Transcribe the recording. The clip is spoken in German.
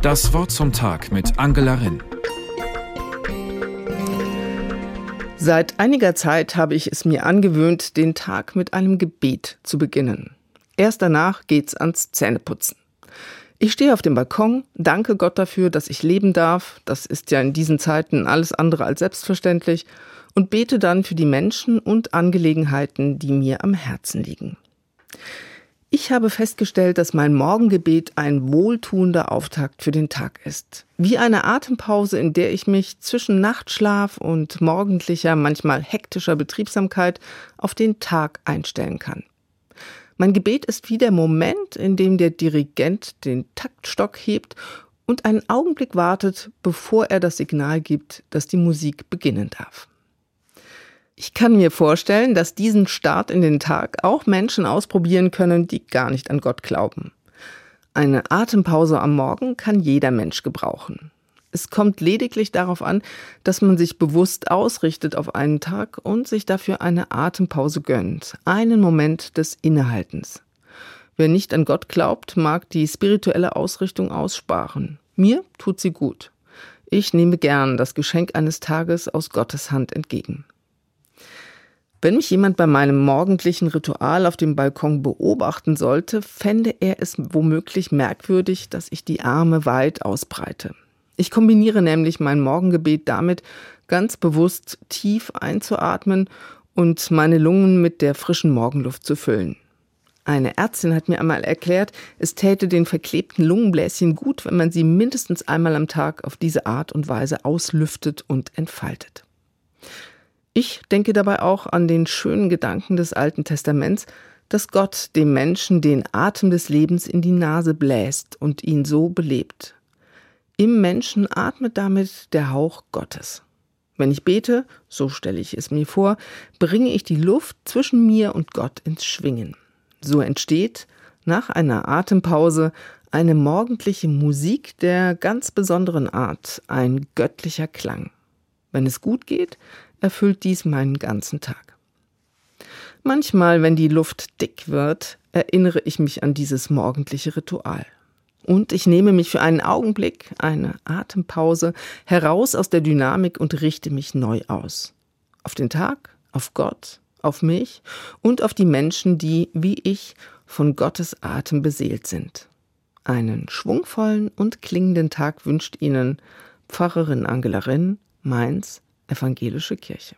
Das Wort zum Tag mit Angela Rinn. Seit einiger Zeit habe ich es mir angewöhnt, den Tag mit einem Gebet zu beginnen. Erst danach geht's ans Zähneputzen. Ich stehe auf dem Balkon, danke Gott dafür, dass ich leben darf, das ist ja in diesen Zeiten alles andere als selbstverständlich, und bete dann für die Menschen und Angelegenheiten, die mir am Herzen liegen. Ich habe festgestellt, dass mein Morgengebet ein wohltuender Auftakt für den Tag ist. Wie eine Atempause, in der ich mich zwischen Nachtschlaf und morgendlicher, manchmal hektischer Betriebsamkeit auf den Tag einstellen kann. Mein Gebet ist wie der Moment, in dem der Dirigent den Taktstock hebt und einen Augenblick wartet, bevor er das Signal gibt, dass die Musik beginnen darf. Ich kann mir vorstellen, dass diesen Start in den Tag auch Menschen ausprobieren können, die gar nicht an Gott glauben. Eine Atempause am Morgen kann jeder Mensch gebrauchen. Es kommt lediglich darauf an, dass man sich bewusst ausrichtet auf einen Tag und sich dafür eine Atempause gönnt, einen Moment des Innehaltens. Wer nicht an Gott glaubt, mag die spirituelle Ausrichtung aussparen. Mir tut sie gut. Ich nehme gern das Geschenk eines Tages aus Gottes Hand entgegen. Wenn mich jemand bei meinem morgendlichen Ritual auf dem Balkon beobachten sollte, fände er es womöglich merkwürdig, dass ich die Arme weit ausbreite. Ich kombiniere nämlich mein Morgengebet damit, ganz bewusst tief einzuatmen und meine Lungen mit der frischen Morgenluft zu füllen. Eine Ärztin hat mir einmal erklärt, es täte den verklebten Lungenbläschen gut, wenn man sie mindestens einmal am Tag auf diese Art und Weise auslüftet und entfaltet. Ich denke dabei auch an den schönen Gedanken des Alten Testaments, dass Gott dem Menschen den Atem des Lebens in die Nase bläst und ihn so belebt. Im Menschen atmet damit der Hauch Gottes. Wenn ich bete, so stelle ich es mir vor, bringe ich die Luft zwischen mir und Gott ins Schwingen. So entsteht nach einer Atempause eine morgendliche Musik der ganz besonderen Art, ein göttlicher Klang. Wenn es gut geht, erfüllt dies meinen ganzen Tag. Manchmal, wenn die Luft dick wird, erinnere ich mich an dieses morgendliche Ritual. Und ich nehme mich für einen Augenblick, eine Atempause, heraus aus der Dynamik und richte mich neu aus. Auf den Tag, auf Gott, auf mich und auf die Menschen, die, wie ich, von Gottes Atem beseelt sind. Einen schwungvollen und klingenden Tag wünscht Ihnen Pfarrerin Angela Rinn, Mainz, Evangelische Kirche.